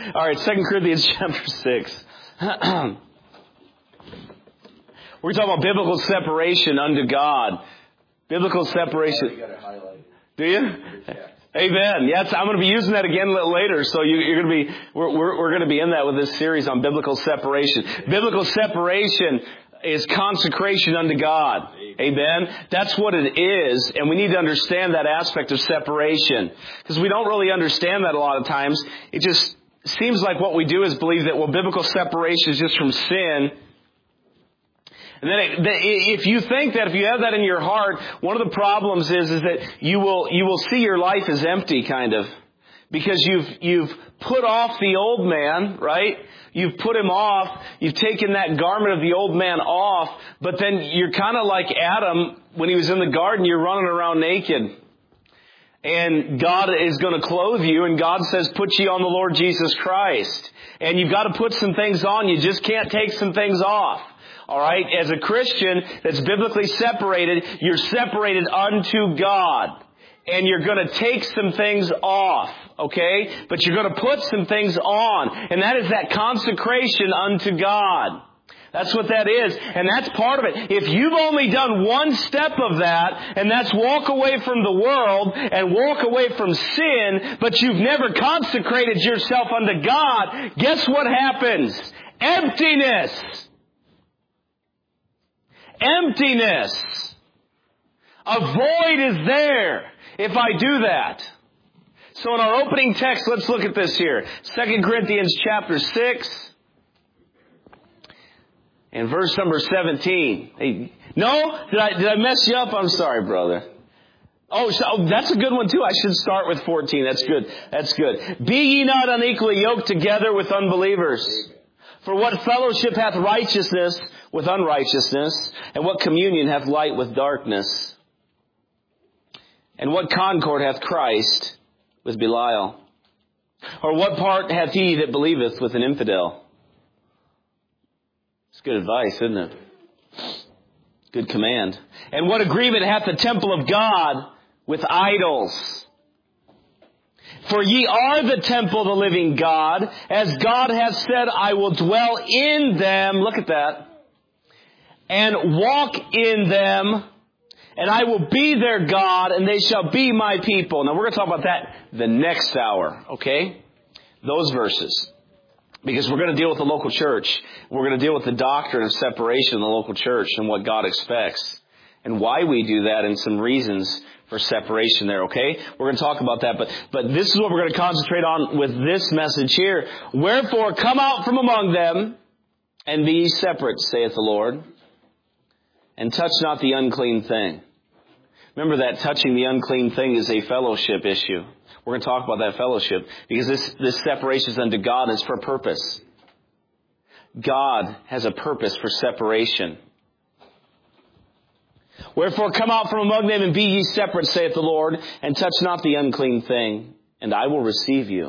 All right, 2 Corinthians chapter 6. We're talking about biblical separation unto God. Biblical separation. You got to highlight it. Do you? Amen. Yes, I'm going to be using that again a little later. So you're going to be, we're going to be in that with this series on biblical separation. Biblical separation is consecration unto God. Amen. That's what it is. And we need to understand that aspect of separation. Because we don't really understand that a lot of times. It just seems like what we do is believe that, well, biblical separation is just from sin. And then if you think that, if you have that in your heart, one of the problems is that you will see your life as empty, kind of. Because you've put off the old man, right? You've put him off. You've taken that garment of the old man off. But then you're kind of like Adam when he was in the garden. You're running around naked. And God is going to clothe you. And God says, put ye on the Lord Jesus Christ. And you've got to put some things on. You just can't take some things off. All right? As a Christian that's biblically separated, you're separated unto God. And you're going to take some things off, okay? But you're going to put some things on. And that is that consecration unto God. That's what that is. And that's part of it. If you've only done one step of that, and that's walk away from the world and walk away from sin, but you've never consecrated yourself unto God, guess what happens? Emptiness. Emptiness. A void is there if I do that. So in our opening text, let's look at this here. 2 Corinthians chapter 6 and verse number 17. Hey, no? Did I mess you up? I'm sorry, brother. Oh, that's a good one too. I should start with 14. That's good. That's good. Be ye not unequally yoked together with unbelievers. For what fellowship hath righteousness with unrighteousness? And what communion hath light with darkness? And what concord hath Christ with Belial? Or what part hath he that believeth with an infidel? It's good advice, isn't it? Good command. And what agreement hath the temple of God with idols? For ye are the temple of the living God, as God hath said, I will dwell in them, look at that, and walk in them, and I will be their God, and they shall be my people. Now we're going to talk about that the next hour, okay? Those verses. Because we're going to deal with the local church. We're going to deal with the doctrine of separation in the local church and what God expects. And why we do that and some reasons for separation there, okay? We're going to talk about that. But this is what we're going to concentrate on with this message here. Wherefore come out from among them and be ye separate, saith the Lord. And touch not the unclean thing. Remember that touching the unclean thing is a fellowship issue. We're going to talk about that fellowship because this separation is unto God is for a purpose. God has a purpose for separation. Wherefore come out from among them and be ye separate, saith the Lord, and touch not the unclean thing, and I will receive you.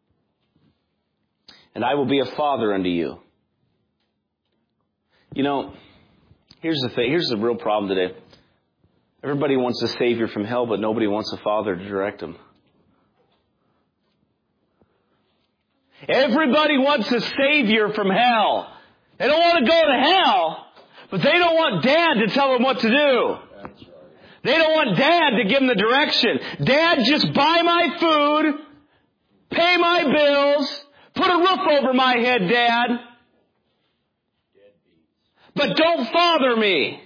And I will be a father unto you. You know, here's the thing. Here's the real problem today. Everybody wants a Savior from hell, but nobody wants a Father to direct them. Everybody wants a Savior from hell. They don't want to go to hell, but they don't want Dad to tell them what to do. They don't want Dad to give them the direction. Dad, just buy my food, pay my bills, put a roof over my head, Dad. But don't father me.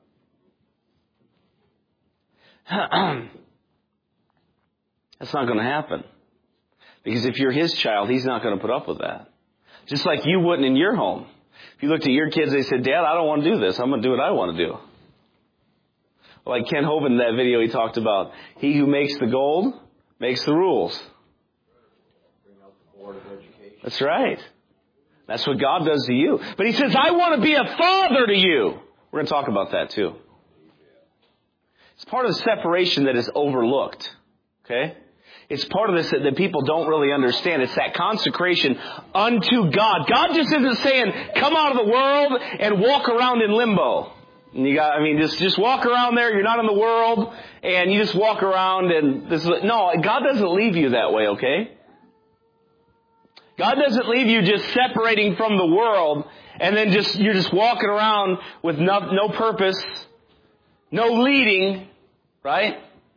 That's not going to happen. Because if you're his child, he's not going to put up with that. Just like you wouldn't in your home. If you looked at your kids, they said, Dad, I don't want to do this. I'm going to do what I want to do. Like Ken Hovind in that video, he talked about, he who makes the gold makes the rules. Bring out the Board of Education. That's right. That's what God does to you. But he says, I want to be a father to you. We're going to talk about that too. It's part of the separation that is overlooked. Okay? It's part of this that people don't really understand. It's that consecration unto God. God just isn't saying, come out of the world and walk around in limbo. And just walk around there. You're not in the world, and you just walk around and no, God doesn't leave you that way, okay? God doesn't leave you just separating from the world and then you're just walking around with no purpose, no leading, right?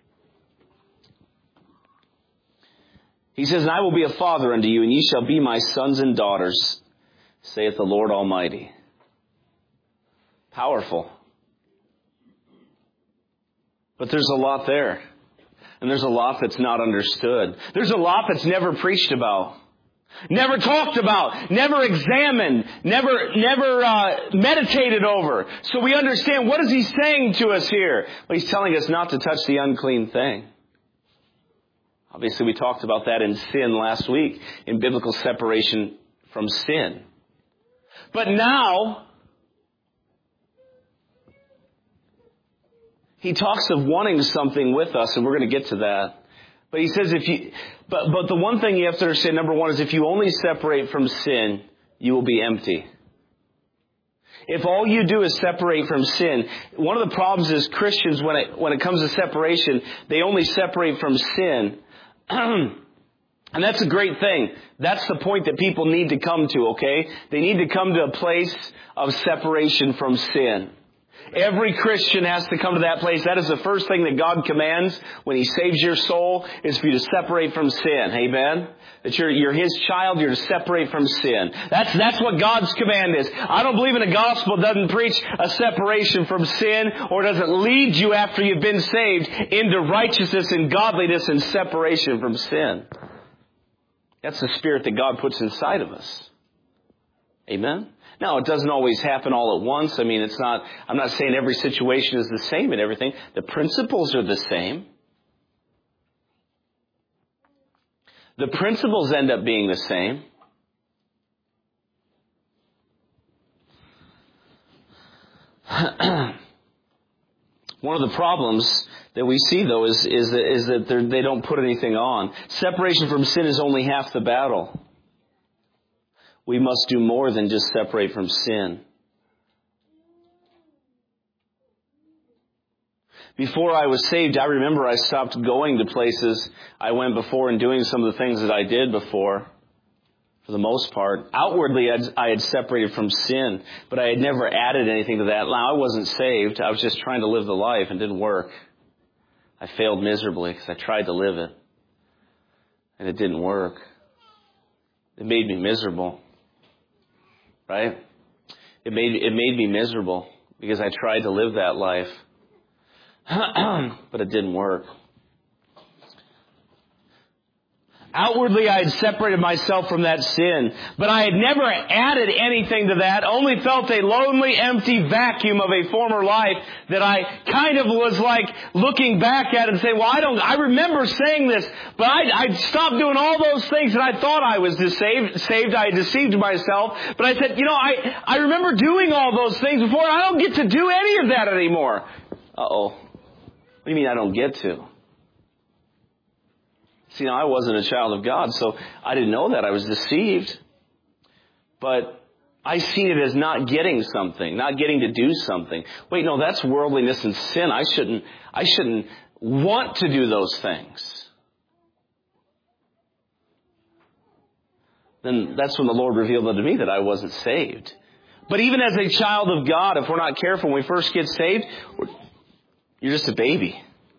He says, "And I will be a father unto you, and ye shall be my sons and daughters, saith the Lord Almighty." Powerful. But there's a lot there. And there's a lot that's not understood. There's a lot that's never preached about. Never talked about. Never examined. Never meditated over. So we understand, what is he saying to us here? Well, he's telling us not to touch the unclean thing. Obviously, we talked about that in sin last week, in biblical separation from sin. But now, he talks of wanting something with us, and we're going to get to that. But he says but the one thing you have to understand, number one, is if you only separate from sin, you will be empty. If all you do is separate from sin, one of the problems is Christians, when it comes to separation, they only separate from sin. And that's a great thing. That's the point that people need to come to, okay? They need to come to a place of separation from sin. Every Christian has to come to that place. That is the first thing that God commands when He saves your soul, is for you to separate from sin. Amen? That you're His child, you're to separate from sin. That's what God's command is. I don't believe in a gospel that doesn't preach a separation from sin, or doesn't lead you after you've been saved into righteousness and godliness and separation from sin. That's the spirit that God puts inside of us. Amen? Now, it doesn't always happen all at once. I mean, I'm not saying every situation is the same and everything. The principles are the same. The principles end up being the same. One of the problems that we see, though, is that they don't put anything on. Separation from sin is only half the battle. We must do more than just separate from sin. Before I was saved, I remember I stopped going to places I went before and doing some of the things that I did before, for the most part. Outwardly, I had separated from sin, but I had never added anything to that. Now, I wasn't saved. I was just trying to live the life, and it didn't work. I failed miserably because I tried to live it, and it didn't work. It made me miserable. Right? It made me miserable because I tried to live that life. But it didn't work. Outwardly, I had separated myself from that sin, but I had never added anything to that, only felt a lonely, empty vacuum of a former life that I kind of was like looking back at and saying, well, I remember saying this, but I'd stopped doing all those things that I thought I was saved. I had deceived myself, but I said, I remember doing all those things before. I don't get to do any of that anymore. Uh-oh. What do you mean I don't get to? See, now I wasn't a child of God, so I didn't know that. I was deceived. But I seen it as not getting something, not getting to do something. Wait, no, that's worldliness and sin. I shouldn't want to do those things. Then that's when the Lord revealed unto me that I wasn't saved. But even as a child of God, if we're not careful, when we first get saved, you're just a baby.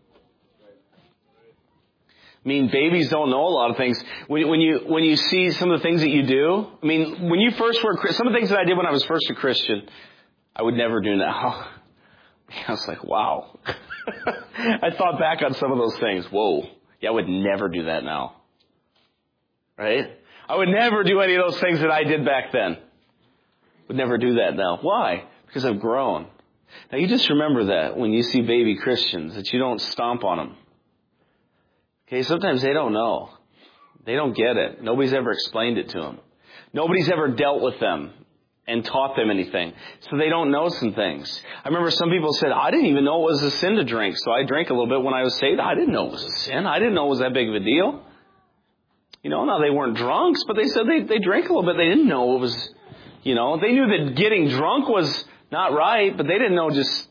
I mean, babies don't know a lot of things. When you see some of the things that you do, I mean, when you first were, some of the things that I did when I was first a Christian, I would never do now. I was like, wow. I thought back on some of those things. Whoa. Yeah, I would never do that now. Right? I would never do any of those things that I did back then. Would never do that now. Why? Because I've grown. Now, you just remember that when you see baby Christians, that you don't stomp on them. Okay, sometimes they don't know. They don't get it. Nobody's ever explained it to them. Nobody's ever dealt with them and taught them anything. So they don't know some things. I remember some people said, I didn't even know it was a sin to drink. So I drank a little bit when I was saved. I didn't know it was a sin. I didn't know it was that big of a deal. Now they weren't drunks, but they said they drank a little bit. They didn't know it was, they knew that getting drunk was not right, but they didn't know just,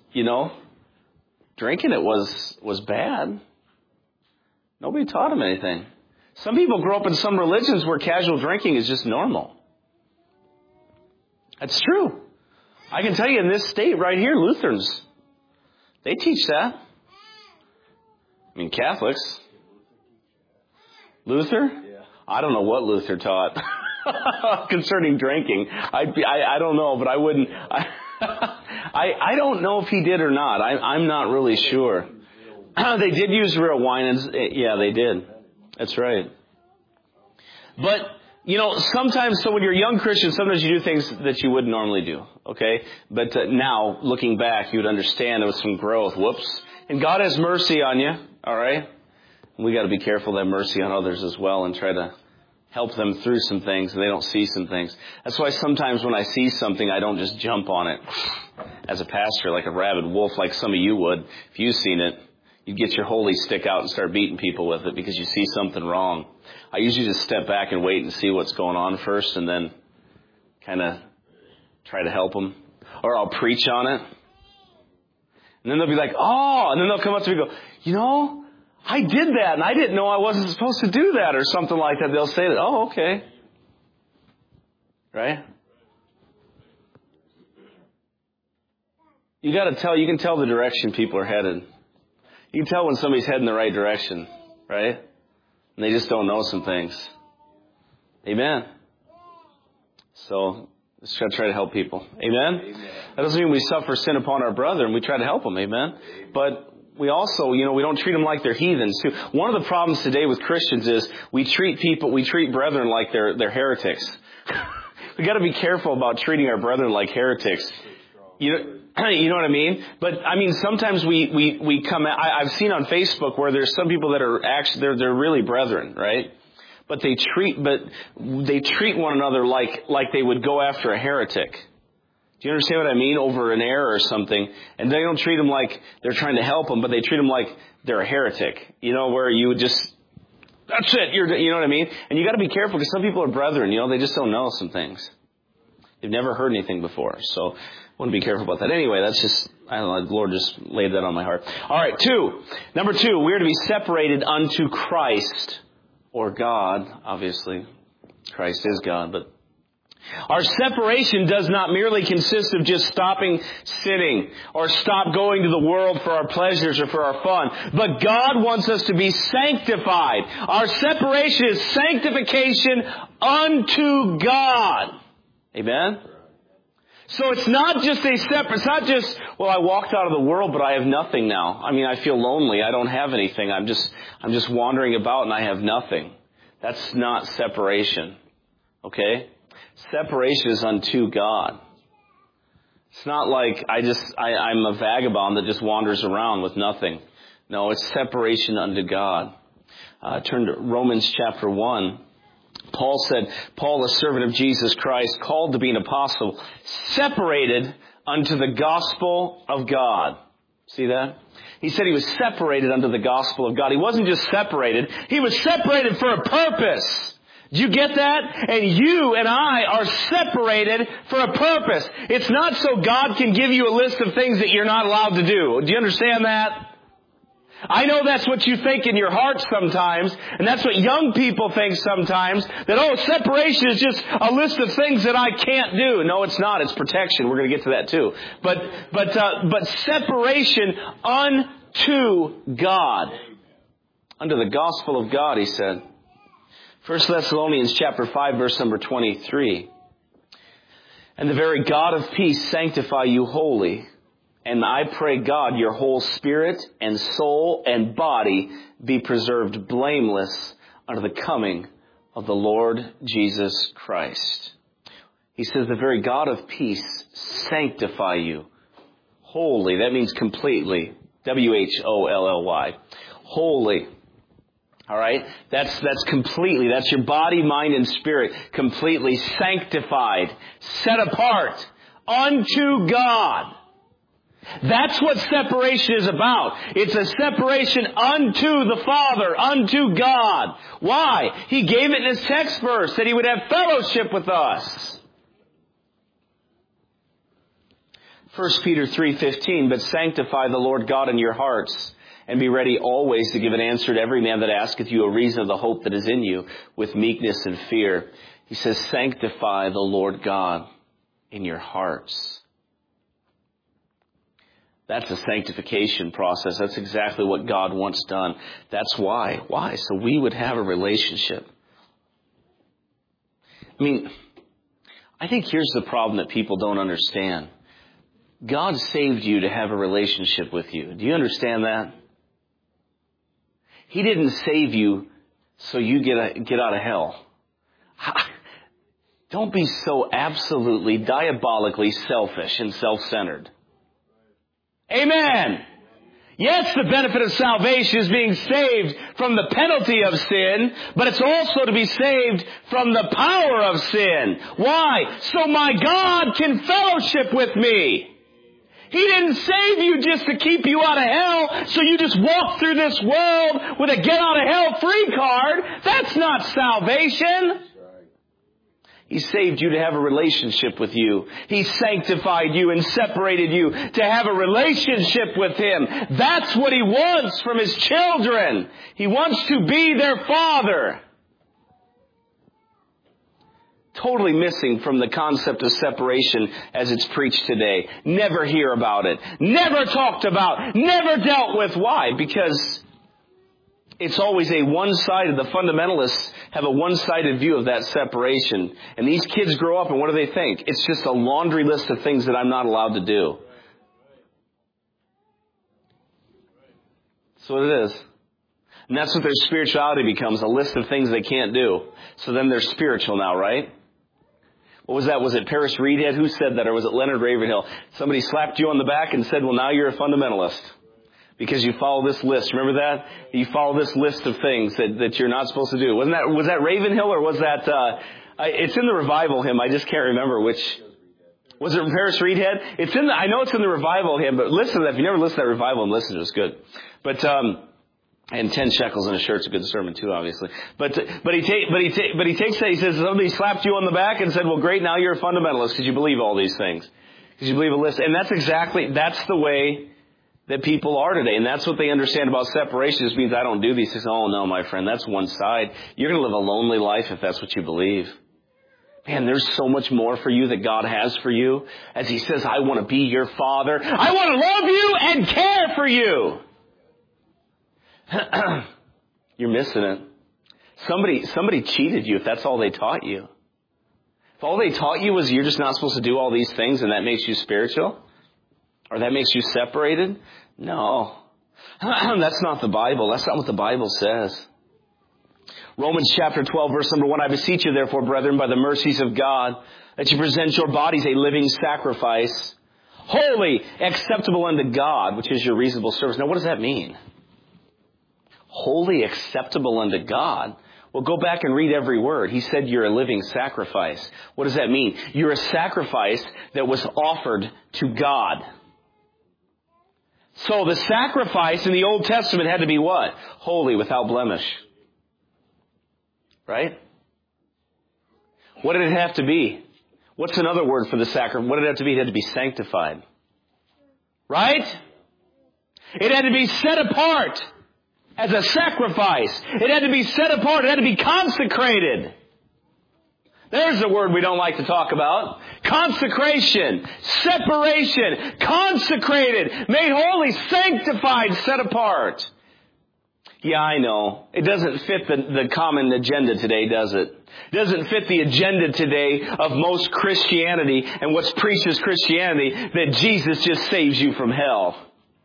drinking it was bad. Nobody taught them anything. Some people grow up in some religions where casual drinking is just normal. That's true. I can tell you in this state right here, Lutherans, they teach that. I mean, Catholics. Luther? Yeah. I don't know what Luther taught concerning drinking. I don't know, but I wouldn't. I don't know if he did or not. I'm not really sure. They did use real wine, and yeah, they did. That's right. But, you know, sometimes, so when you're a young Christian, sometimes you do things that you wouldn't normally do, okay? But now, looking back, you would understand there was some growth. Whoops. And God has mercy on you, all right? We got to be careful to have mercy on others as well and try to help them through some things and they don't see some things. That's why sometimes when I see something, I don't just jump on it as a pastor like a rabid wolf like some of you would. If you've seen it, you'd get your holy stick out and start beating people with it because you see something wrong. I usually just step back and wait and see what's going on first and then kind of try to help them. Or I'll preach on it. And then they'll be like, oh, and then they'll come up to me and go, you know, I did that and I didn't know I wasn't supposed to do that or something like that. They'll say that, oh, okay. Right? You can tell the direction people are headed. You can tell when somebody's heading the right direction, right? And they just don't know some things. Amen. So let's try to help people. Amen? Amen. That doesn't mean we suffer sin upon our brother and we try to help them. Amen? But we also, you know, we don't treat them like they're heathens too. One of the problems today with Christians is we treat brethren like they're heretics. We got to be careful about treating our brethren like heretics. You know what I mean? But I mean, sometimes we come. I've seen on Facebook where there's some people that are actually they're really brethren, right? But they treat one another like they would go after a heretic. Do you understand what I mean? Over an error or something. And they don't treat them like they're trying to help them, but they treat them like they're a heretic. You know, where you would just, that's it. You know what I mean? And you got to be careful because some people are brethren. You know, they just don't know some things. They've never heard anything before. So I want to be careful about that. Anyway, that's just, I don't know, the Lord just laid that on my heart. All right, Number two, we are to be separated unto Christ or God. Obviously, Christ is God, but our separation does not merely consist of just stopping sinning or stop going to the world for our pleasures or for our fun. But God wants us to be sanctified. Our separation is sanctification unto God. Amen? So it's not just it's not just, well, I walked out of the world, but I have nothing now. I mean, I feel lonely. I don't have anything. I'm just wandering about and I have nothing. That's not separation. Okay? Separation is unto God. It's not like I'm a vagabond that just wanders around with nothing. No, it's separation unto God. Turn to Romans chapter 1. Paul, a servant of Jesus Christ, called to be an apostle, separated unto the gospel of God. See that? He said he was separated unto the gospel of God. He wasn't just separated. He was separated for a purpose. Do you get that? And you and I are separated for a purpose. It's not so God can give you a list of things that you're not allowed to do. Do you understand that? I know that's what you think in your heart sometimes, and that's what young people think sometimes, that, separation is just a list of things that I can't do. No, it's not. It's protection. We're going to get to that too. But separation unto God. Unto the gospel of God, he said. 1 Thessalonians chapter 5, verse number 23. And the very God of peace sanctify you wholly. And I pray God, your whole spirit and soul and body be preserved blameless unto the coming of the Lord Jesus Christ. He says, the very God of peace sanctify you wholly. That means completely. W-H-O-L-L-Y. Holy. All right? That's completely. That's your body, mind, and spirit. Completely sanctified. Set apart unto God. That's what separation is about. It's a separation unto the Father, unto God. Why? He gave it in his text verse that he would have fellowship with us. 1 Peter 3:15, but sanctify the Lord God in your hearts And be ready always to give an answer to every man that asketh you a reason of the hope that is in you with meekness and fear. He says, sanctify the Lord God in your hearts. That's the sanctification process. That's exactly what God wants done. That's why. Why? So we would have a relationship. I mean, I think here's the problem that people don't understand. God saved you to have a relationship with you. Do you understand that? He didn't save you so you get out of hell. Don't be so absolutely, diabolically selfish and self-centered. Amen. Yes, the benefit of salvation is being saved from the penalty of sin, but it's also to be saved from the power of sin. Why? So my God can fellowship with me. He didn't save you just to keep you out of hell, so you just walk through this world with a get out of hell free card. That's not salvation. He saved you to have a relationship with you. He sanctified you and separated you to have a relationship with Him. That's what He wants from His children. He wants to be their Father. Totally missing from the concept of separation as it's preached today. Never hear about it. Never talked about. Never dealt with. Why? Because it's always a one-sided, the fundamentalists have a one-sided view of that separation. And these kids grow up and what do they think? It's just a laundry list of things that I'm not allowed to do. That's what it is. And that's what their spirituality becomes, a list of things they can't do. So then they're spiritual now, right? What was that? Was it Paris Reedhead? Who said that? Or was it Leonard Ravenhill? Somebody slapped you on the back and said, well, now you're a fundamentalist. Because you follow this list. Remember that? You follow this list of things that you're not supposed to do. Was that Ravenhill or was that, it's in the revival hymn. I just can't remember which. Was it Paris Reedhead? I know it's in the revival hymn, but listen to that. If you never listen to that revival hymn, listen to it. It's good. But, and 10 shekels in a shirt's a good sermon too, obviously. But he takes that, he says, somebody slapped you on the back and said, well, great, now you're a fundamentalist because you believe all these things. Because you believe a list. And that's the way that people are today. And that's what they understand about separation. Just means I don't do these things. Oh no, my friend, that's one side. You're going to live a lonely life if that's what you believe. Man, there's so much more for you that God has for you. As He says, I want to be your Father. I want to love you and care for you. You're missing it. Somebody cheated you if that's all they taught you. If all they taught you was you're just not supposed to do all these things and that makes you spiritual, or that makes you separated, no. That's not the Bible. That's not what the Bible says. Romans chapter 12, verse number 1, I beseech you therefore, brethren, by the mercies of God, that you present your bodies a living sacrifice, holy, acceptable unto God, which is your reasonable service. Now what does that mean? Holy, acceptable unto God. Well, go back and read every word. He said you're a living sacrifice. What does that mean? You're a sacrifice that was offered to God. So the sacrifice in the Old Testament had to be what? Holy, without blemish. Right? What did it have to be? What's another word for the sacrifice? What did it have to be? It had to be sanctified. Right? It had to be set apart as a sacrifice. It had to be set apart. It had to be consecrated. There's a word we don't like to talk about. Consecration, separation, consecrated, made holy, sanctified, set apart. Yeah, I know. It doesn't fit the common agenda today, does it? It doesn't fit the agenda today of most Christianity and what's preached as Christianity, that Jesus just saves you from hell.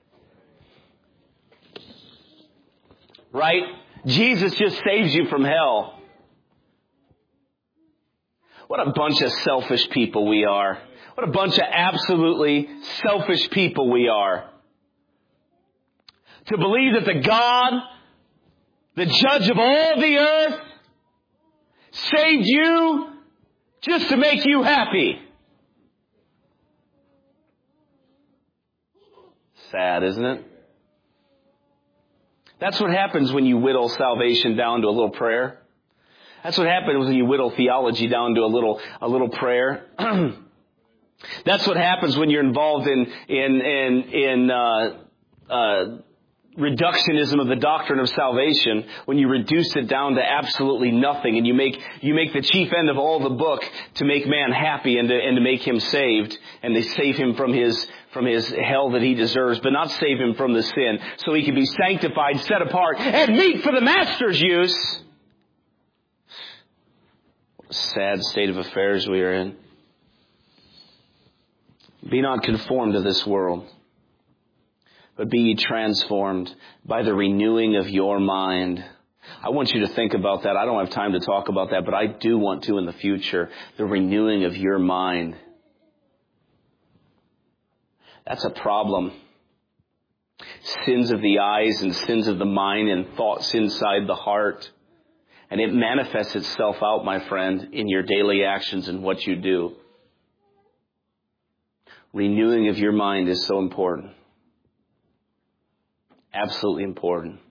Right? Jesus just saves you from hell. What a bunch of selfish people we are. What a bunch of absolutely selfish people we are. To believe that the God, the judge of all the earth, saved you just to make you happy. Sad, isn't it? That's what happens when you whittle salvation down to a little prayer. That's what happens when you whittle theology down to a little prayer. That's what happens when you're involved in reductionism of the doctrine of salvation, when you reduce it down to absolutely nothing, and you make the chief end of all the book to make man happy and to make him saved, and to save him from his hell that he deserves, but not save him from the sin, so he can be sanctified, set apart, and meet for the master's use. What a sad state of affairs we are in. Be not conformed to this world, but be ye transformed by the renewing of your mind. I want you to think about that. I don't have time to talk about that, but I do want to in the future. The renewing of your mind. That's a problem. Sins of the eyes and sins of the mind and thoughts inside the heart. And it manifests itself out, my friend, in your daily actions and what you do. Renewing of your mind is so important. Absolutely important.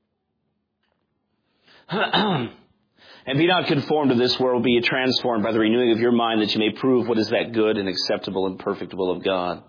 And be not conformed to this world, be ye transformed by the renewing of your mind, that you may prove what is that good and acceptable and perfect will of God.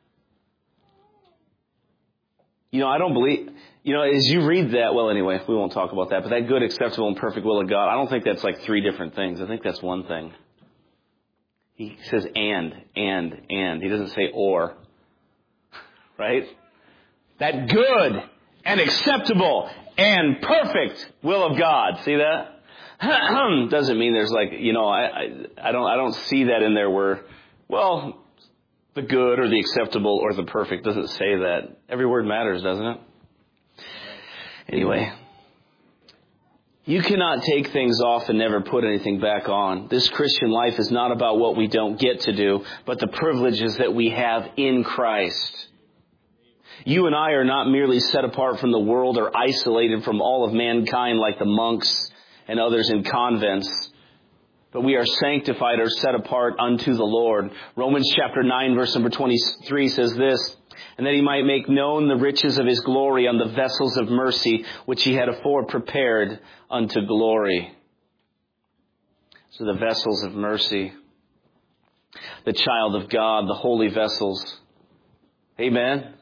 I don't believe, as you read that, well, anyway, we won't talk about that, but that good, acceptable, and perfect will of God, I don't think that's like three different things. I think that's one thing. He says and. He doesn't say or. Right? That good and acceptable and perfect will of God. See that? Doesn't mean there's I don't see that in there where, well, the good or the acceptable or the perfect doesn't say that. Every word matters, doesn't it? Anyway, you cannot take things off and never put anything back on. This Christian life is not about what we don't get to do, but the privileges that we have in Christ. You and I are not merely set apart from the world or isolated from all of mankind like the monks and others in convents, but we are sanctified or set apart unto the Lord. Romans chapter 9 verse number 23 says this, and that he might make known the riches of his glory on the vessels of mercy, which he had afore prepared unto glory. So the vessels of mercy, the child of God, the holy vessels. Amen.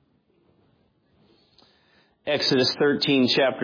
Exodus chapter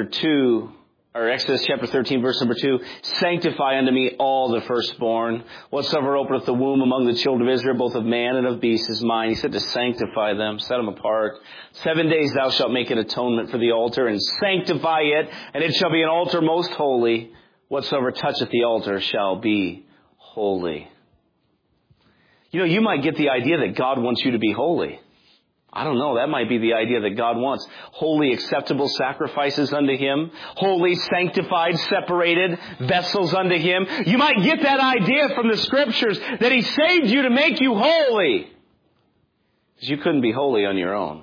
13 verse number 2, sanctify unto me all the firstborn. Whatsoever openeth the womb among the children of Israel, both of man and of beast, is mine. He said to sanctify them, set them apart. 7 days thou shalt make an atonement for the altar, and sanctify it, and it shall be an altar most holy. Whatsoever toucheth the altar shall be holy. You might get the idea that God wants you to be holy. I don't know. That might be the idea that God wants. Holy, acceptable sacrifices unto Him. Holy, sanctified, separated vessels unto Him. You might get that idea from the Scriptures that He saved you to make you holy. Because you couldn't be holy on your own.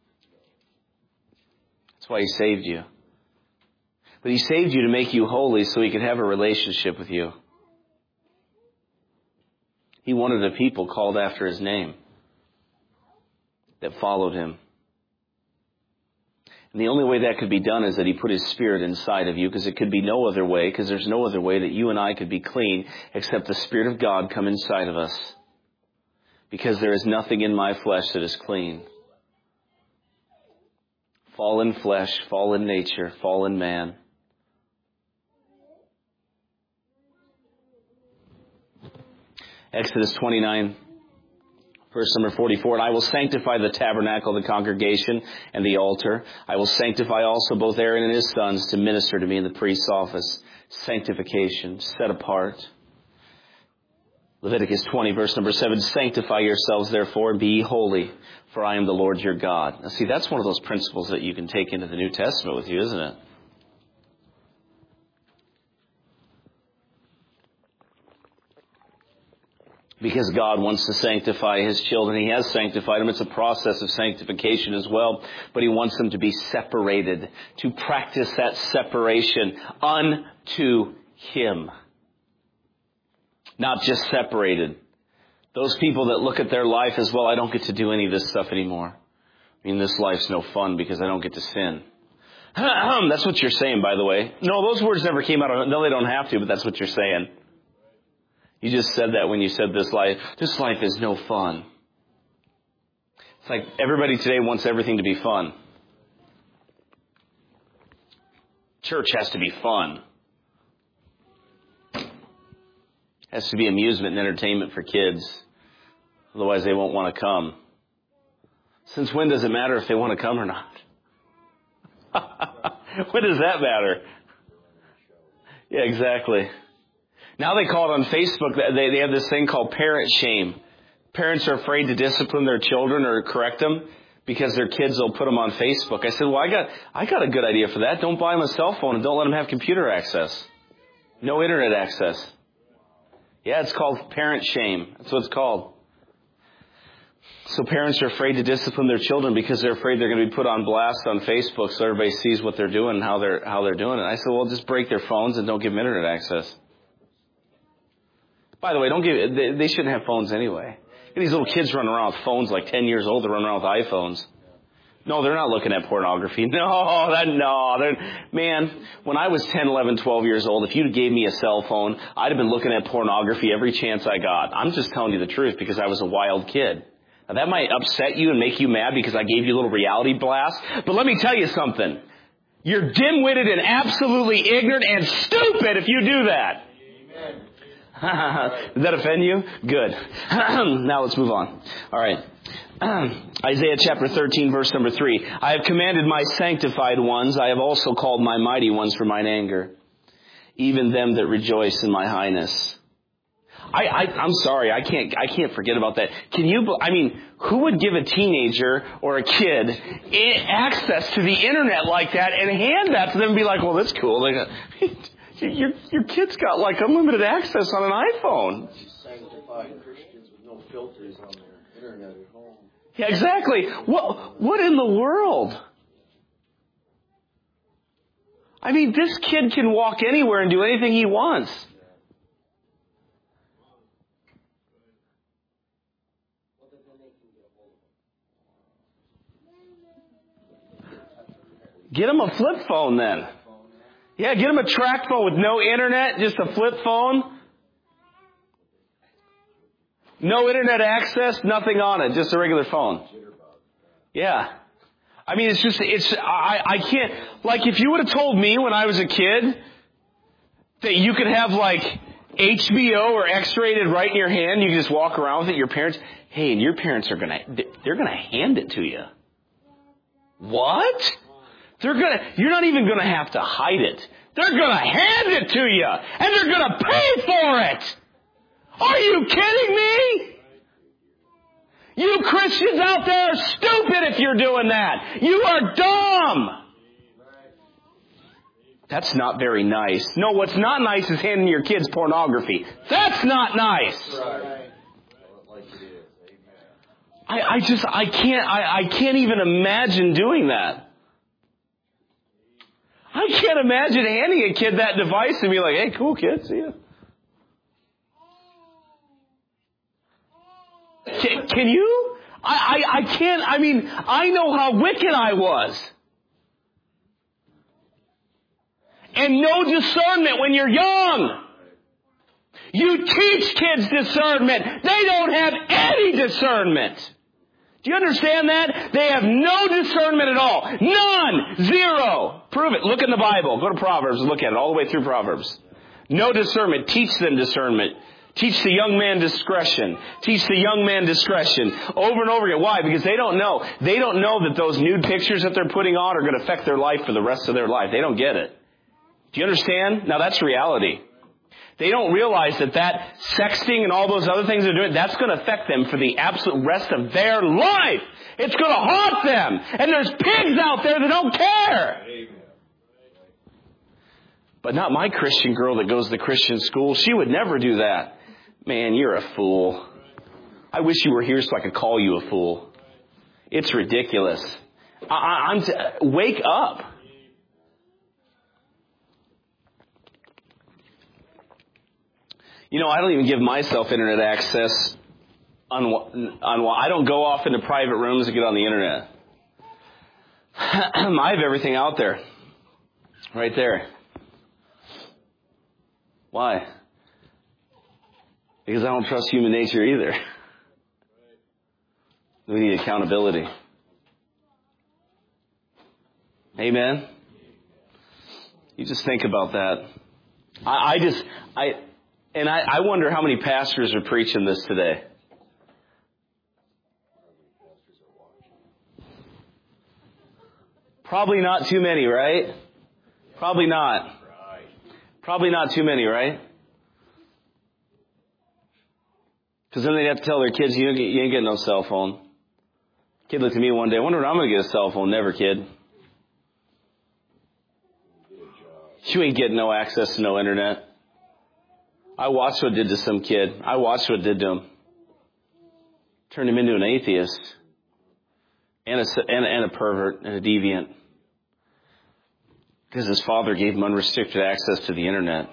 That's why He saved you. But He saved you to make you holy so He could have a relationship with you. He wanted a people called after His name that followed Him. And the only way that could be done is that He put His Spirit inside of you, because it could be no other way, because there's no other way that you and I could be clean except the Spirit of God come inside of us. Because there is nothing in my flesh that is clean. Fallen flesh, fallen nature, fallen man. Exodus 29. Verse number 44, and I will sanctify the tabernacle, the congregation, and the altar. I will sanctify also both Aaron and his sons to minister to me in the priest's office. Sanctification, set apart. Leviticus 20, verse number 7, sanctify yourselves therefore and be ye holy, for I am the Lord your God. Now see, that's one of those principles that you can take into the New Testament with you, isn't it? Because God wants to sanctify His children. He has sanctified them. It's a process of sanctification as well. But He wants them to be separated, to practice that separation unto Him. Not just separated. Those people that look at their life as, well, I don't get to do any of this stuff anymore. I mean, this life's no fun because I don't get to sin. That's what you're saying, by the way. No, those words never came out of, no, they don't have to, but that's what you're saying. You just said that when you said this life is no fun. It's like everybody today wants everything to be fun. Church has to be fun. Has to be amusement and entertainment for kids. Otherwise they won't want to come. Since when does it matter if they want to come or not? When does that matter? Yeah, exactly. Now they call it on Facebook, they have this thing called parent shame. Parents are afraid to discipline their children or correct them because their kids will put them on Facebook. I said, well, I got a good idea for that. Don't buy them a cell phone and don't let them have computer access. No internet access. Yeah, it's called parent shame. That's what it's called. So parents are afraid to discipline their children because they're afraid they're going to be put on blast on Facebook so everybody sees what they're doing and how they're doing it. I said, well, just break their phones and don't give them internet access. By the way, they shouldn't have phones anyway. These little kids running around with phones like 10 years old. They're running around with iPhones. No, they're not looking at pornography. Man, when I was 10, 11, 12 years old, if you gave me a cell phone, I'd have been looking at pornography every chance I got. I'm just telling you the truth because I was a wild kid. Now, that might upset you and make you mad because I gave you a little reality blast. But let me tell you something. You're dim-witted and absolutely ignorant and stupid if you do that. Did that offend you? Good. Now let's move on. All right. Isaiah chapter 13, verse number 3. I have commanded my sanctified ones. I have also called my mighty ones for mine anger. Even them that rejoice in my highness. I'm sorry. I can't forget about that. Who would give a teenager or a kid access to the internet like that and hand that to them and be like, well, that's cool. Your kid's got like unlimited access on an iPhone. Sanctified Christians with no filters on their internet at home. Yeah, exactly. What in the world? This kid can walk anywhere and do anything he wants. Get him a flip phone then. Yeah, get him a track phone with no internet, just a flip phone. No internet access, nothing on it, just a regular phone. Yeah. I can't, if you would have told me when I was a kid that you could have HBO or X-rated right in your hand, you can just walk around with it, your parents, and your parents they're gonna hand it to you. What? You're not even gonna have to hide it. They're gonna hand it to you, and they're gonna pay for it. Are you kidding me? You Christians out there are stupid if you're doing that. You are dumb. That's not very nice. No, what's not nice is handing your kids pornography. That's not nice. I can't even imagine doing that. I can't imagine handing a kid that device and be like, hey, cool kid, see ya. Can you? I can't, I know how wicked I was. And no discernment when you're young. You teach kids discernment. They don't have any discernment. Do you understand that? They have no discernment at all. None. Zero. Prove it. Look in the Bible. Go to Proverbs and look at it all the way through Proverbs. No discernment. Teach them discernment. Teach the young man discretion. Teach the young man discretion. Over and over again. Why? Because they don't know. They don't know that those nude pictures that they're putting on are going to affect their life for the rest of their life. They don't get it. Do you understand? Now that's reality. They don't realize that sexting and all those other things they're doing, that's going to affect them for the absolute rest of their life. It's going to haunt them. And there's pigs out there that don't care. But not my Christian girl that goes to Christian school. She would never do that. Man, you're a fool. I wish you were here so I could call you a fool. It's ridiculous. Wake up. I don't even give myself internet access. I don't go off into private rooms to get on the internet. I have everything out there. Right there. Why? Because I don't trust human nature either. We need accountability. Amen? You just think about that. I wonder how many pastors are preaching this today. Probably not too many, right? Probably not. Probably not too many, right? Because then they'd have to tell their kids, you ain't getting no cell phone. Kid looked at me one day, I wonder when I'm going to get a cell phone. Never, kid. You ain't getting no access to no internet. I watched what it did to some kid. I watched what it did to him. Turned him into an atheist. And a pervert and a deviant. Because his father gave him unrestricted access to the internet.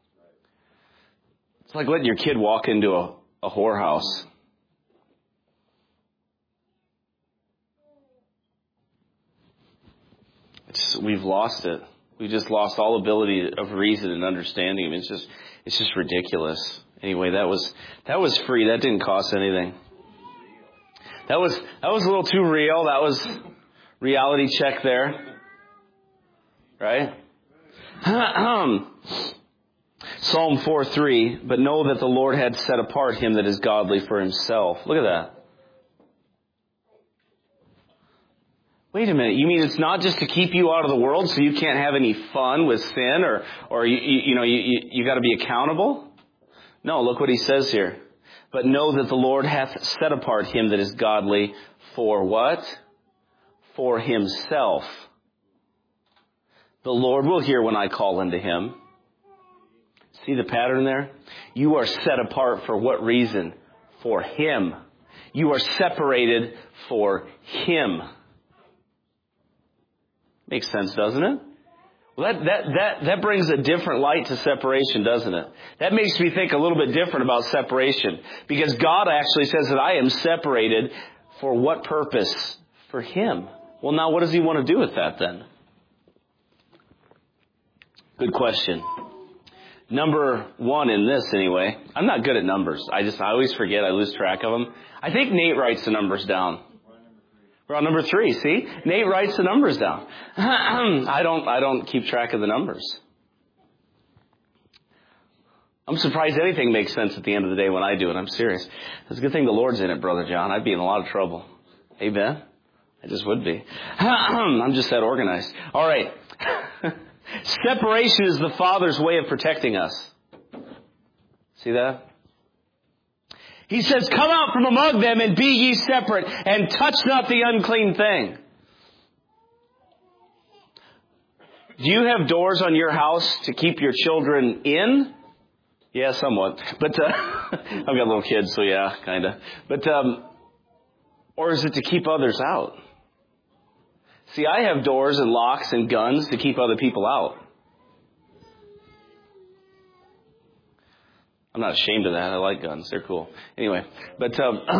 It's like letting your kid walk into a whorehouse. We've lost it. We just lost all ability of reason and understanding. I mean, it's just ridiculous. Anyway, that was free. That didn't cost anything. That was a little too real. That was reality check there. Right? Psalm 4:3, but know that the Lord had set apart him that is godly for himself. Look at that. Wait a minute, you mean it's not just to keep you out of the world so you can't have any fun with sin or you got to be accountable? No, look what he says here. But know that the Lord hath set apart him that is godly for what? For himself. The Lord will hear when I call unto him. See the pattern there? You are set apart for what reason? For him. You are separated for him. Makes sense, doesn't it? Well, that brings a different light to separation, doesn't it? That makes me think a little bit different about separation. Because God actually says that I am separated for what purpose? For him. Well, now what does he want to do with that then? Good question. Number one in this anyway. I'm not good at numbers. I always forget. I lose track of them. I think Nate writes the numbers down. We're on number 3, see? Nate writes the numbers down. I don't keep track of the numbers. I'm surprised anything makes sense at the end of the day when I do it. I'm serious. It's a good thing the Lord's in it, Brother John. I'd be in a lot of trouble. Amen? I just would be. I'm just that organized. All right. Separation is the Father's way of protecting us. See that? He says, come out from among them and be ye separate and touch not the unclean thing. Do you have doors on your house to keep your children in? Yeah, somewhat. But I've got little kids, so yeah, kind of. But or is it to keep others out? See, I have doors and locks and guns to keep other people out. I'm not ashamed of that. I like guns. They're cool. Anyway, but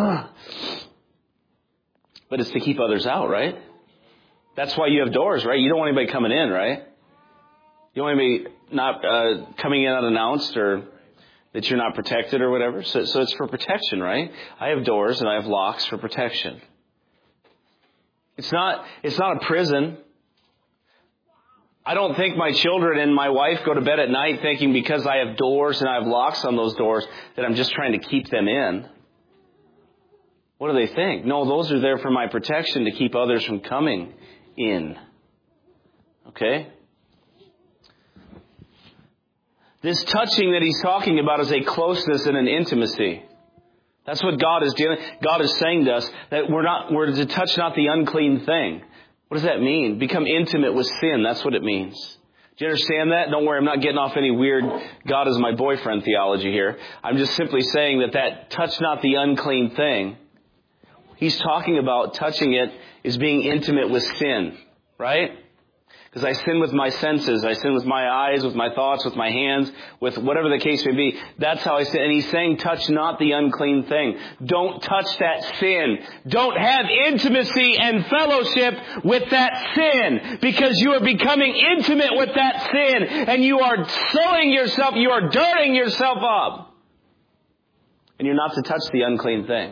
it's to keep others out, right? That's why you have doors, right? You don't want anybody coming in, right? You don't want anybody not coming in unannounced or that you're not protected or whatever. So it's for protection, right? I have doors and I have locks for protection. It's not a prison. I don't think my children and my wife go to bed at night thinking because I have doors and I have locks on those doors that I'm just trying to keep them in. What do they think? No, those are there for my protection to keep others from coming in. Okay? This touching that he's talking about is a closeness and an intimacy. That's what God is doing. God is saying to us that we're to touch not the unclean thing. What does that mean? Become intimate with sin. That's what it means. Do you understand that? Don't worry, I'm not getting off any weird God is my boyfriend theology here. I'm just simply saying that touch not the unclean thing. He's talking about touching it is being intimate with sin, right? Because I sin with my senses. I sin with my eyes, with my thoughts, with my hands, with whatever the case may be. That's how I sin. And he's saying, touch not the unclean thing. Don't touch that sin. Don't have intimacy and fellowship with that sin. Because you are becoming intimate with that sin. And you are sowing yourself, you are dirtying yourself up. And you're not to touch the unclean thing.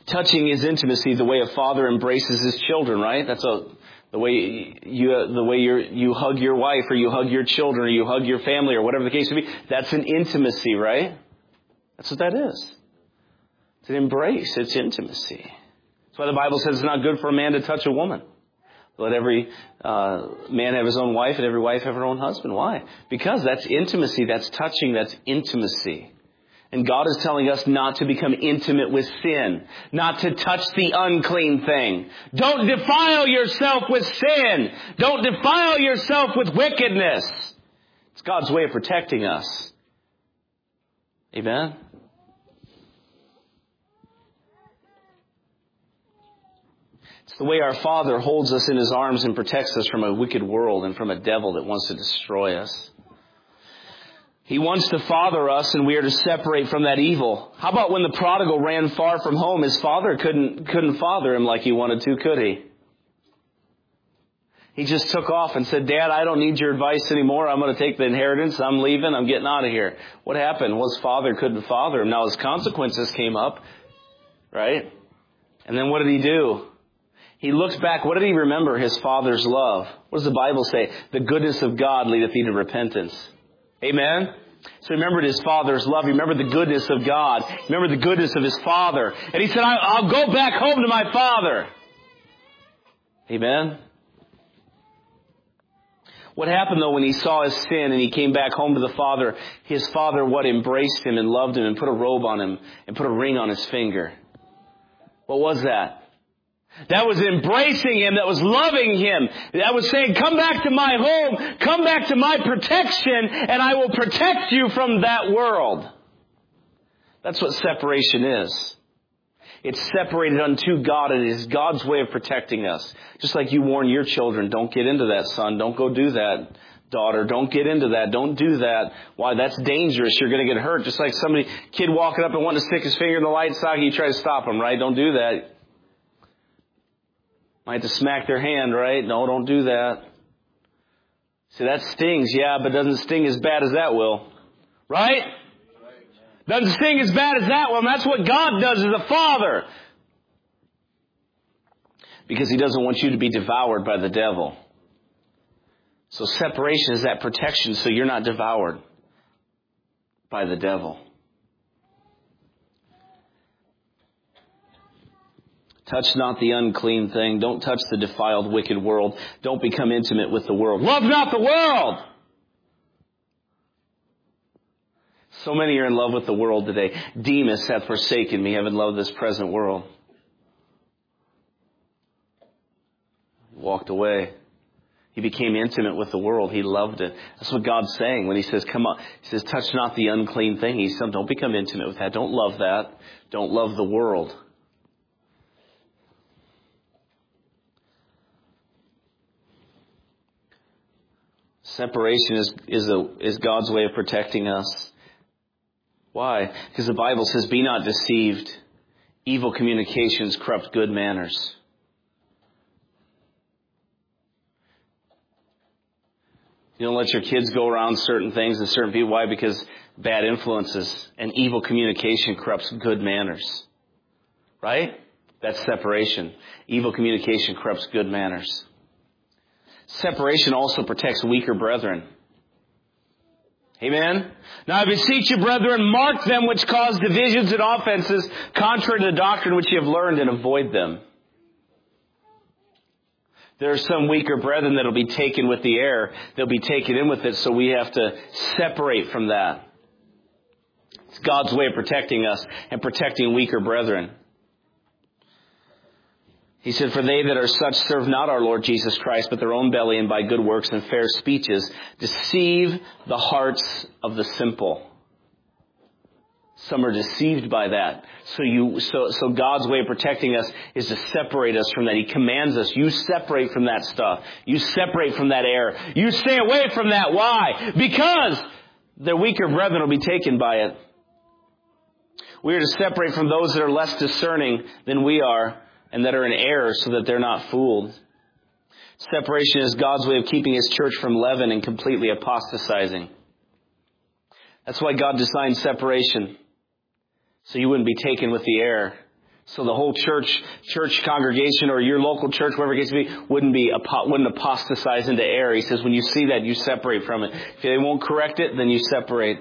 Touching is intimacy, the way a father embraces his children, right? That's the way you hug your wife, or you hug your children, or you hug your family, or whatever the case may be. That's an intimacy, right? That's what that is. It's an embrace. It's intimacy. That's why the Bible says it's not good for a man to touch a woman. Let every man have his own wife, and every wife have her own husband. Why? Because that's intimacy. That's touching. That's intimacy. And God is telling us not to become intimate with sin, not to touch the unclean thing. Don't defile yourself with sin. Don't defile yourself with wickedness. It's God's way of protecting us. Amen? It's the way our Father holds us in His arms and protects us from a wicked world and from a devil that wants to destroy us. He wants to father us, and we are to separate from that evil. How about when the prodigal ran far from home? His father couldn't father him like he wanted to, could he? He just took off and said, Dad, I don't need your advice anymore. I'm going to take the inheritance. I'm leaving. I'm getting out of here. What happened? Well, his father couldn't father him. Now his consequences came up, right? And then what did he do? He looked back. What did he remember? His father's love. What does the Bible say? The goodness of God leadeth thee to repentance. Amen? So he remembered his father's love. He remembered the goodness of God. He remembered the goodness of his father. And he said, I'll go back home to my father. Amen? What happened though when he saw his sin and he came back home to the father? His father, embraced him and loved him and put a robe on him and put a ring on his finger. What was that? That was embracing him. That was loving him. That was saying, come back to my home. Come back to my protection, and I will protect you from that world. That's what separation is. It's separated unto God, and it is God's way of protecting us. Just like you warn your children, don't get into that, son. Don't go do that, daughter. Don't get into that. Don't do that. Why? That's dangerous. You're going to get hurt. Just like kid walking up and wanting to stick his finger in the light socket, you try to stop him, right? Don't do that. Might have to smack their hand, right? No, don't do that. See, that stings, yeah, but doesn't sting as bad as that will. Right? Doesn't sting as bad as that will. And that's what God does as a father. Because He doesn't want you to be devoured by the devil. So separation is that protection so you're not devoured by the devil. Touch not the unclean thing. Don't touch the defiled, wicked world. Don't become intimate with the world. Love not the world! So many are in love with the world today. Demas hath forsaken me, having loved this present world. He walked away. He became intimate with the world. He loved it. That's what God's saying when He says, come on. He says, touch not the unclean thing. He said, don't become intimate with that. Don't love that. Don't love the world. Separation is God's way of protecting us. Why? Because the Bible says, be not deceived. Evil communications corrupt good manners. You don't let your kids go around certain things and certain people. Why? Because bad influences and evil communication corrupts good manners. Right? That's separation. Evil communication corrupts good manners. Separation also protects weaker brethren. Amen? Now I beseech you, brethren, mark them which cause divisions and offenses, contrary to the doctrine which you have learned, and avoid them. There are some weaker brethren that will be taken with the error. They'll be taken in with it, so we have to separate from that. It's God's way of protecting us and protecting weaker brethren. He said, for they that are such serve not our Lord Jesus Christ, but their own belly, and by good works and fair speeches deceive the hearts of the simple. Some are deceived by that. So God's way of protecting us is to separate us from that. He commands us, you separate from that stuff. You separate from that error. You stay away from that. Why? Because their weaker brethren will be taken by it. We are to separate from those that are less discerning than we are, and that are in error, so that they're not fooled. Separation is God's way of keeping His church from leaven and completely apostatizing. That's why God designed separation. So you wouldn't be taken with the error. So the whole church congregation or your local church, wherever it gets to be, wouldn't apostatize into error. He says when you see that, you separate from it. If they won't correct it, then you separate.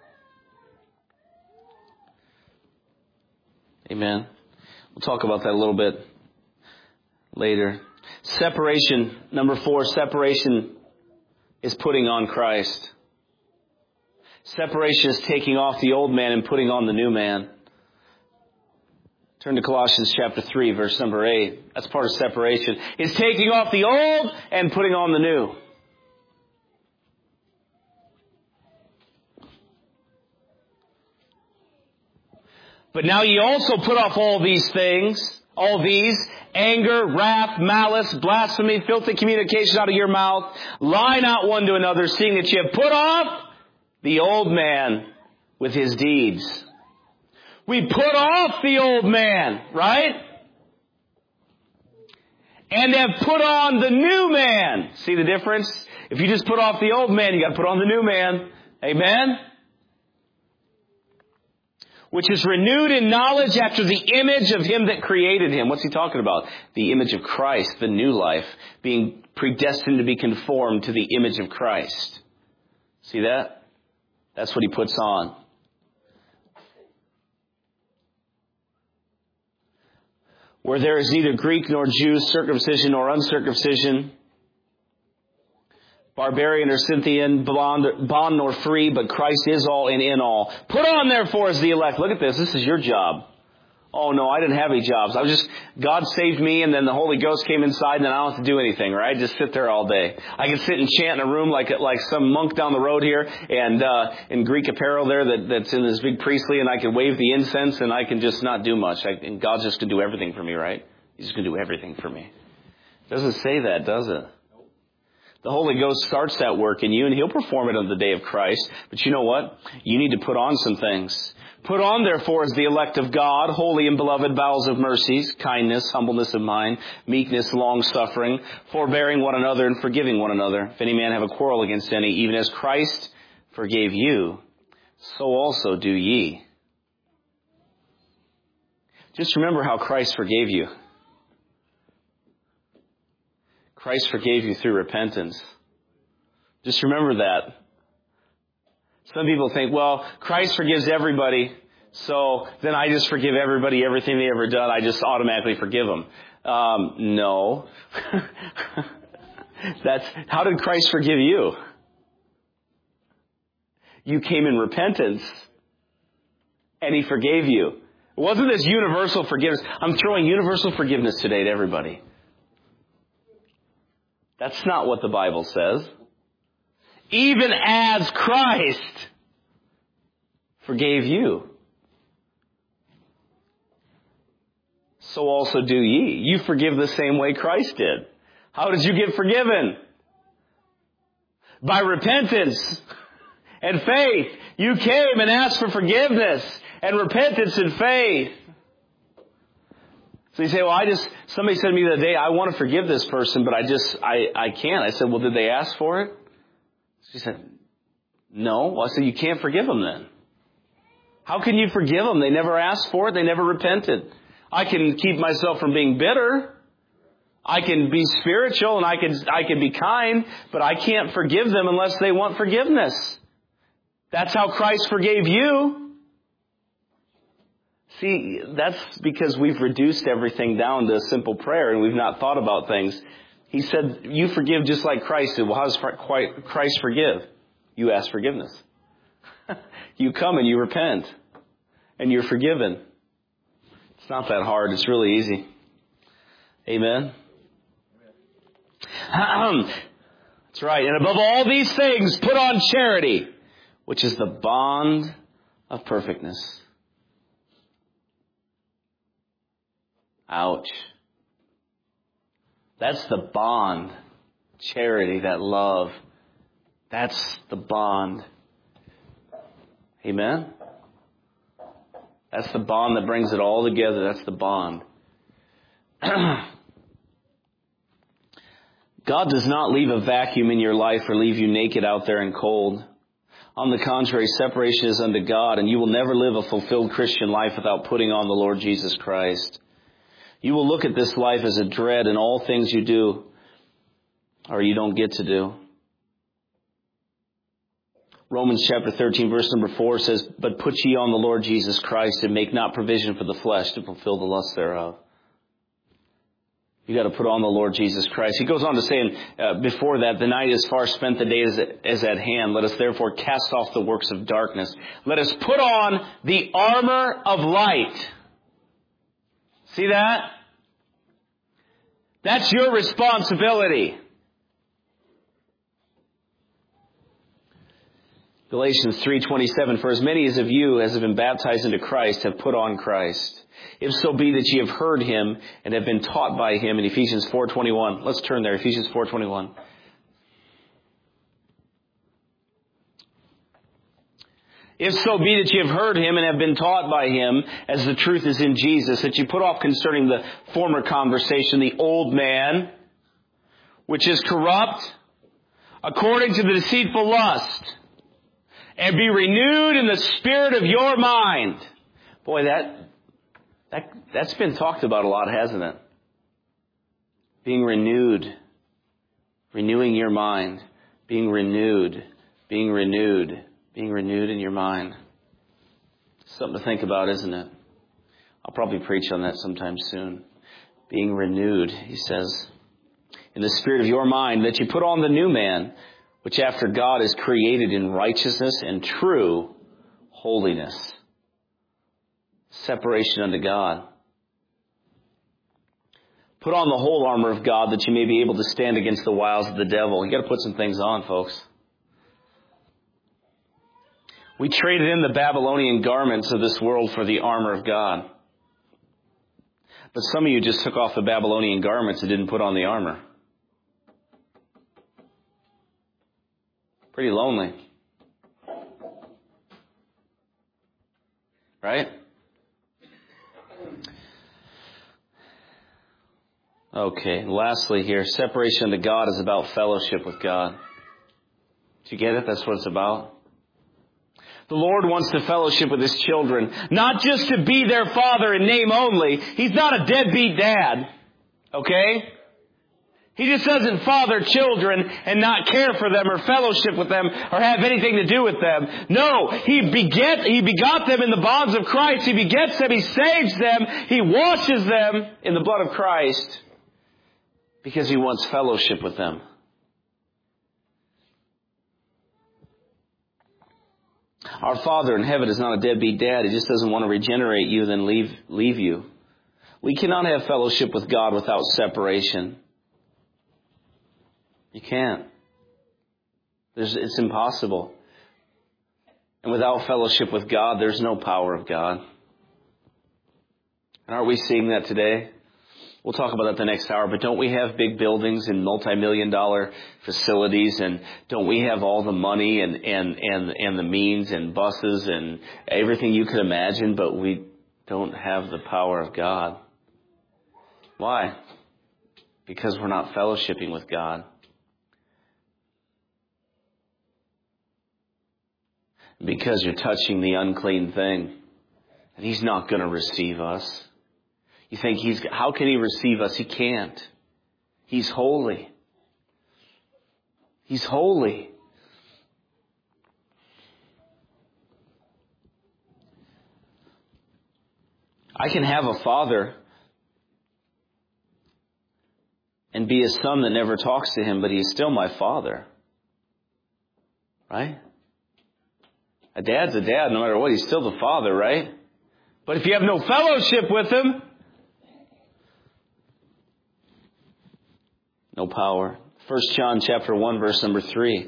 Amen. We'll talk about that a little bit later. Separation, number 4, separation is putting on Christ. Separation is taking off the old man and putting on the new man. Turn to Colossians chapter 3, verse number 8. That's part of separation. It's taking off the old and putting on the new. But now ye also put off all these things, anger, wrath, malice, blasphemy, filthy communication out of your mouth. Lie not one to another, seeing that ye have put off the old man with his deeds. We put off the old man, right? And have put on the new man. See the difference? If you just put off the old man, you got to put on the new man. Amen? Which is renewed in knowledge after the image of him that created him. What's he talking about? The image of Christ, the new life, being predestined to be conformed to the image of Christ. See that? That's what he puts on. Where there is neither Greek nor Jew, circumcision nor uncircumcision, barbarian or Scythian, bond nor free, but Christ is all and in all. Put on therefore as the elect. Look at this. This is your job. Oh no, I didn't have any jobs. God saved me and then the Holy Ghost came inside and then I don't have to do anything, right? Just sit there all day. I can sit and chant in a room like some monk down the road here and, in Greek apparel there that's in this big priestly and I can wave the incense and I can just not do much. And God's just going to do everything for me, right? He's just going to do everything for me. It doesn't say that, does it? The Holy Ghost starts that work in you and He'll perform it on the day of Christ. But you know what? You need to put on some things. Put on, therefore, as the elect of God, holy and beloved, bowels of mercies, kindness, humbleness of mind, meekness, long-suffering, forbearing one another and forgiving one another. If any man have a quarrel against any, even as Christ forgave you, so also do ye. Just remember how Christ forgave you. Christ forgave you through repentance. Just remember that. Some people think, well, Christ forgives everybody, so then I just forgive everybody everything they ever done. I just automatically forgive them. No. How did Christ forgive you? You came in repentance, and He forgave you. It wasn't this universal forgiveness. I'm throwing universal forgiveness today to everybody. That's not what the Bible says. Even as Christ forgave you, so also do ye. You forgive the same way Christ did. How did you get forgiven? By repentance and faith. You came and asked for forgiveness and repentance and faith. So you say, well, somebody said to me the other day, I want to forgive this person, but I can't. I said, well, did they ask for it? She said, no. Well, I said, you can't forgive them then. How can you forgive them? They never asked for it. They never repented. I can keep myself from being bitter. I can be spiritual and I can be kind, but I can't forgive them unless they want forgiveness. That's how Christ forgave you. See, that's because we've reduced everything down to a simple prayer and we've not thought about things. He said, you forgive just like Christ did. Well, how does Christ forgive? You ask forgiveness. You come and you repent. And you're forgiven. It's not that hard. It's really easy. Amen? That's right. And above all these things, put on charity, which is the bond of perfectness. Ouch. That's the bond. Charity, that love. That's the bond. Amen? That's the bond that brings it all together. That's the bond. God does not leave a vacuum in your life or leave you naked out there and cold. On the contrary, separation is unto God, and you will never live a fulfilled Christian life without putting on the Lord Jesus Christ. You will look at this life as a dread in all things you do or you don't get to do. Romans chapter 13, verse number 4 says, "But put ye on the Lord Jesus Christ, and make not provision for the flesh to fulfill the lust thereof." You got to put on the Lord Jesus Christ. He goes on to say before that, "The night is far spent, the day is at hand. Let us therefore cast off the works of darkness. Let us put on the armor of light." See that? That's your responsibility. Galatians 3:27, "For as many as of you as have been baptized into Christ have put on Christ. If so be that ye have heard him and have been taught by him," in Ephesians 4:21. Let's turn there, Ephesians 4:21. "If so be that ye have heard him and have been taught by him, as the truth is in Jesus, that ye put off concerning the former conversation the old man, which is corrupt, according to the deceitful lust, and be renewed in the spirit of your mind." Boy, that's been talked about a lot, hasn't it? Being renewed. Renewing your mind. Being renewed. Being renewed. Being renewed in your mind. Something to think about, isn't it? I'll probably preach on that sometime soon. Being renewed, he says, in the spirit of your mind, that you put on the new man, which after God is created in righteousness and true holiness. Separation unto God. Put on the whole armor of God that you may be able to stand against the wiles of the devil. You got to put some things on, folks. We traded in the Babylonian garments of this world for the armor of God. But some of you just took off the Babylonian garments and didn't put on the armor. Pretty lonely. Right? Okay, lastly here, separation unto God is about fellowship with God. Did you get it? That's what it's about. The Lord wants to fellowship with His children, not just to be their father in name only. He's not a deadbeat dad, okay? He just doesn't father children and not care for them or fellowship with them or have anything to do with them. No, He begot them in the bonds of Christ. He begets them. He saves them. He washes them in the blood of Christ because He wants fellowship with them. Our Father in heaven is not a deadbeat dad. He just doesn't want to regenerate you, then leave you. We cannot have fellowship with God without separation. You can't. It's impossible. And without fellowship with God, there's no power of God. And aren't we seeing that today? We'll talk about that the next hour, but don't we have big buildings and multi-million-dollar facilities, and don't we have all the money and the means and buses and everything you could imagine, but we don't have the power of God? Why? Because we're not fellowshipping with God. Because you're touching the unclean thing, and He's not going to receive us. You think how can He receive us? He can't. He's holy. He's holy. I can have a father and be a son that never talks to him, but he's still my father. Right? A dad's a dad no matter what. He's still the father, right? But if you have no fellowship with him, no power. 1 John chapter 1, verse number 3.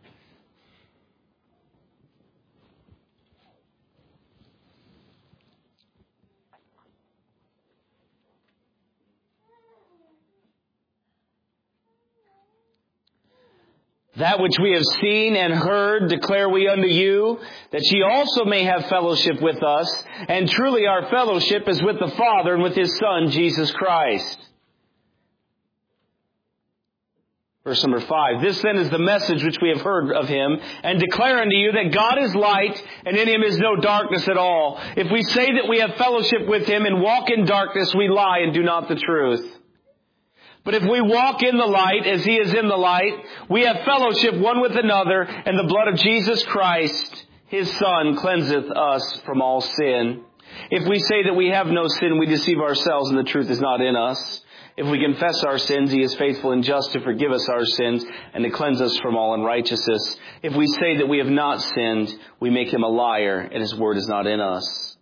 That which we have seen and heard declare we unto you, that ye also may have fellowship with us. And truly our fellowship is with the Father and with His Son, Jesus Christ. Verse number 5. This then is the message which we have heard of Him, and declare unto you that God is light, and in Him is no darkness at all. If we say that we have fellowship with Him and walk in darkness, we lie and do not the truth. But if we walk in the light, as He is in the light, we have fellowship one with another, and the blood of Jesus Christ, His Son, cleanseth us from all sin. If we say that we have no sin, we deceive ourselves, and the truth is not in us. If we confess our sins, He is faithful and just to forgive us our sins and to cleanse us from all unrighteousness. If we say that we have not sinned, we make Him a liar, and His word is not in us.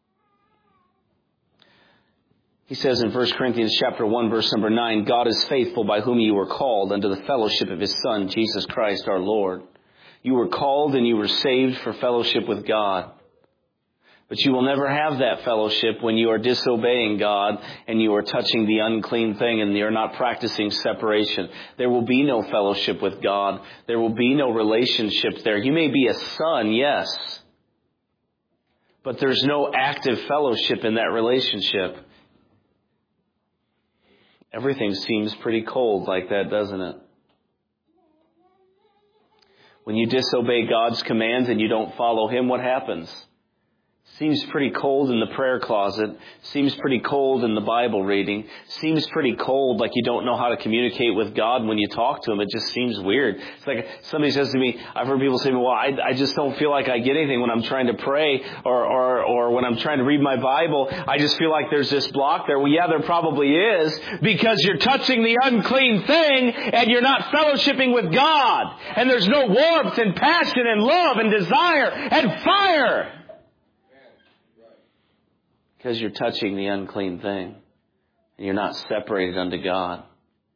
He says in 1 Corinthians chapter 1, verse number 9, God is faithful, by whom you were called unto the fellowship of His Son, Jesus Christ our Lord. You were called and you were saved for fellowship with God. But you will never have that fellowship when you are disobeying God and you are touching the unclean thing and you're not practicing separation. There will be no fellowship with God. There will be no relationship there. You may be a son, yes, but there's no active fellowship in that relationship. Everything seems pretty cold like that, doesn't it? When you disobey God's commands and you don't follow Him, what happens? Seems pretty cold in the prayer closet. Seems pretty cold in the Bible reading. Seems pretty cold, like you don't know how to communicate with God when you talk to Him. It just seems weird. It's like somebody says to me, I've heard people say, well, I just don't feel like I get anything when I'm trying to pray or when I'm trying to read my Bible. I just feel like there's this block there. Well, yeah, there probably is, because you're touching the unclean thing and you're not fellowshipping with God. And there's no warmth and passion and love and desire and fire. Because you're touching the unclean thing. And you're not separated unto God.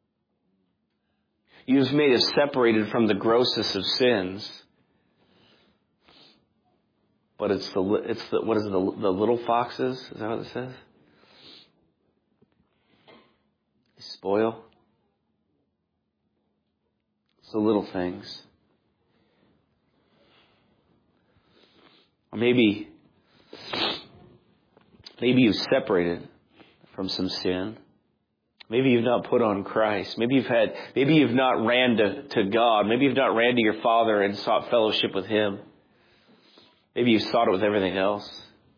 You've made us separated from the grossest of sins. But it's the little foxes? Is that what it says? They spoil. It's the little things. Or maybe you've separated from some sin. Maybe you've not put on Christ. Maybe you've not ran to God. Maybe you've not ran to your Father and sought fellowship with Him. Maybe you've sought it with everything else.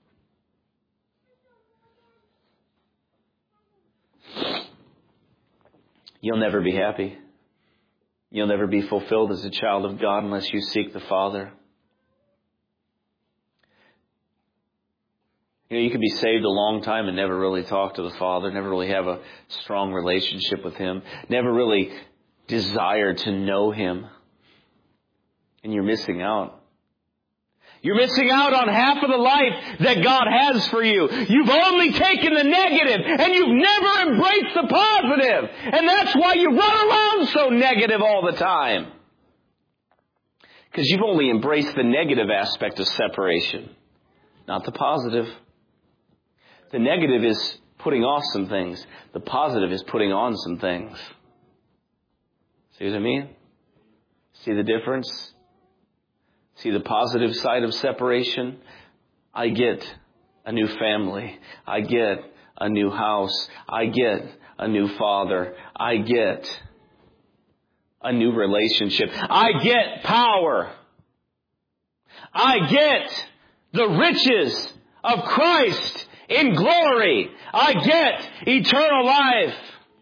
You'll never be happy. You'll never be fulfilled as a child of God unless you seek the Father. You know, you could be saved a long time and never really talk to the Father, never really have a strong relationship with Him, never really desire to know Him. And you're missing out. You're missing out on half of the life that God has for you. You've only taken the negative and you've never embraced the positive. And that's why you run around so negative all the time. Because you've only embraced the negative aspect of separation, not the positive. The negative is putting off some things. The positive is putting on some things. See what I mean? See the difference? See the positive side of separation? I get a new family. I get a new house. I get a new father. I get a new relationship. I get power. I get the riches of Christ in glory. I get eternal life.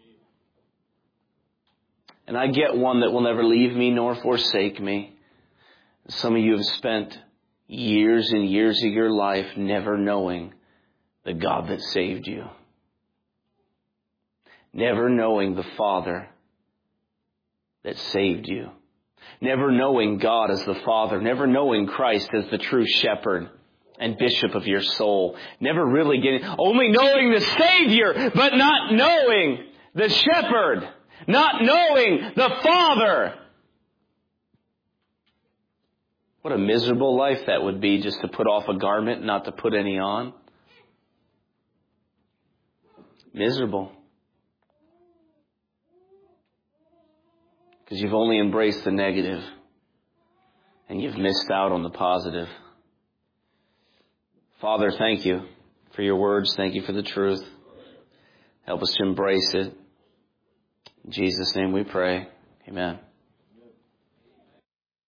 And I get one that will never leave me nor forsake me. Some of you have spent years and years of your life never knowing the God that saved you. Never knowing the Father that saved you. Never knowing God as the Father. Never knowing Christ as the true shepherd and bishop of your soul. Never really only knowing the Savior, but not knowing the shepherd. Not knowing the Father. What a miserable life that would be, just to put off a garment, not to put any on. Miserable. Because you've only embraced the negative and you've missed out on the positive. Father, thank you for your words. Thank you for the truth. Help us to embrace it. In Jesus' name we pray. Amen.